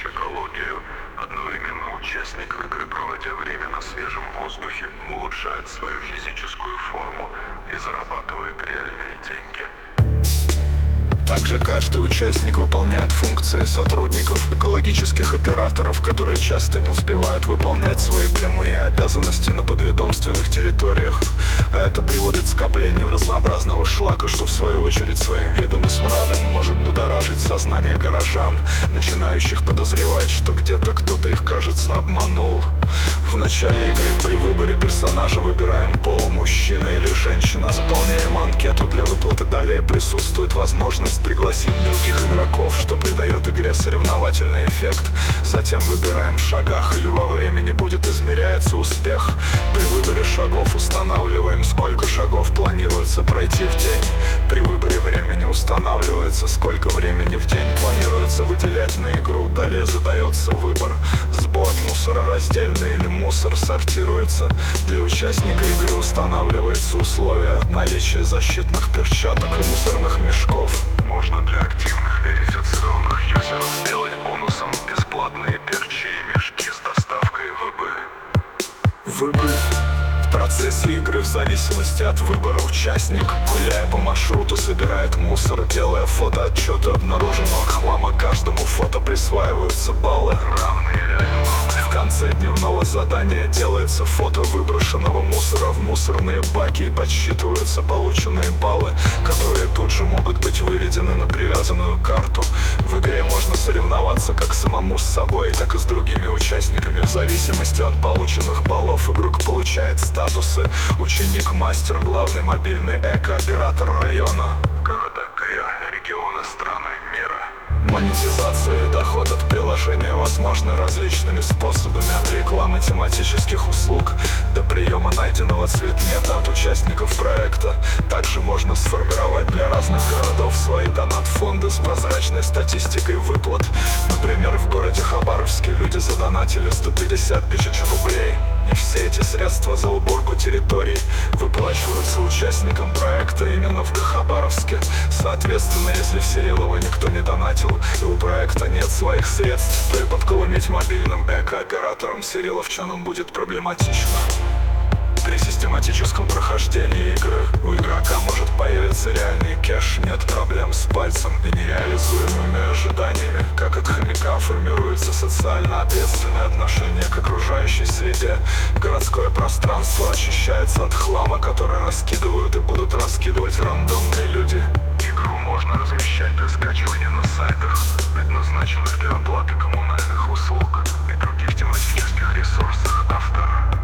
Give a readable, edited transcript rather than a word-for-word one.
экологию. Одновременно участник игры, проводя время на свежем воздухе, улучшает свою физическую форму и зарабатывает реальные деньги. Также каждый участник выполняет функции сотрудников экологических операторов, которые часто не успевают выполнять свои прямые обязанности на подведомственных территориях. А это приводит к скоплению разнообразного шлака, что в свою очередь своим видом и смрадом может будоражить сознание горожан, начинающих подозревать, что где-то кто-то их, кажется, обманул. В начале игры при выборе персонажа выбираем пол, мужчина или женщина, заполняем анкету для выплаты. Далее присутствует возможность пригласить других игроков, что придает игре соревновательный эффект. Затем выбираем в шагах или во времени будет измеряется успех. При выборе шагов устанавливаем, сколько шагов планируется пройти в день. При выборе времени устанавливается, сколько времени в день планируется выделять на игру. Далее задается выбор: сбор мусора раздельный или мусор сортируется. Для участника игры устанавливается условие наличия защитных перчаток и мусорных мешков. Можно для активных верифицированных юзеров сделать бонусом бесплатные перчи и мешки с доставкой Выбор. В процессе игры, в зависимости от выбора, участник, гуляя по маршруту, собирает мусор, делая фотоотчеты обнаруженного хлама. Каждому фото присваиваются баллы, равные реальному. В конце дневного задания делается фото выброшенного мусора в мусорные баки и подсчитываются полученные баллы, которые тут же могут быть выведены на привязанную карту. В игре можно соревноваться как самому с собой, так и с другими участниками. В зависимости от полученных баллов игрок получает статусы: ученик, мастер, главный мобильный эко-оператор района, города, региона, страны, мира. Монетизация и доход от приложения возможны различными способами, от рекламы тематических услуг до приема найденного цветмета от участников проекта. Также можно сформировать для разных городов свои донат-фонды с прозрачной статистикой выплат. Например, в городе Хабаровске люди задонатили 150 тысяч рублей. И все эти средства за уборку территорий выплачиваются участникам проекта именно в Хабаровске. Соответственно, если в Серилово никто не донатил и у проекта нет своих средств, то и подколумить мобильным эко-оператором сериловчанам будет проблематично. При систематическом прохождении игры у игрока может появиться реальный кэш. Нет проблем с пальцем и нереализуемыми ожиданиями. Как от хомяка формируется социально ответственное отношение к окружающей среде. Городское пространство очищается от хлама, который раскидывают и будут раскидывать рандомные люди. Игру можно размещать для скачивания на сайтах, предназначенных для оплаты коммунальных услуг и других тематических ресурсах автора.